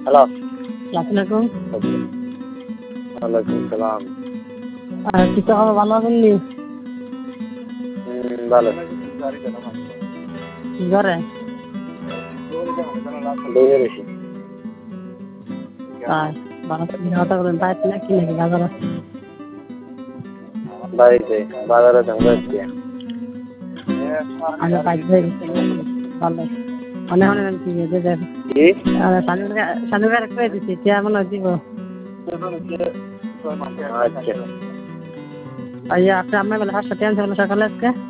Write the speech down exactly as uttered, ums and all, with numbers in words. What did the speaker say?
Hello. আসসালামু ওয়ালাইকুম সালাম। আর কিছু খবর ভালো আছেন নি? হুম, ভালো। কি করে? বইয়ে রয়েছি। তাই ভালো কথা বলেন তাই নাকি নাকি বাজারে? বাড়িতে বাজারে ঢঙ্গা এসছি। আমি বাইক ধরে গেছি ভালো মনে মনে কি যে যে কি? সানুকার করে দিচ্ছি কে মনে দিব আচ্ছা। আইয়া আপনি আপনার বেলা হাসতে আনছে সকালে আজকে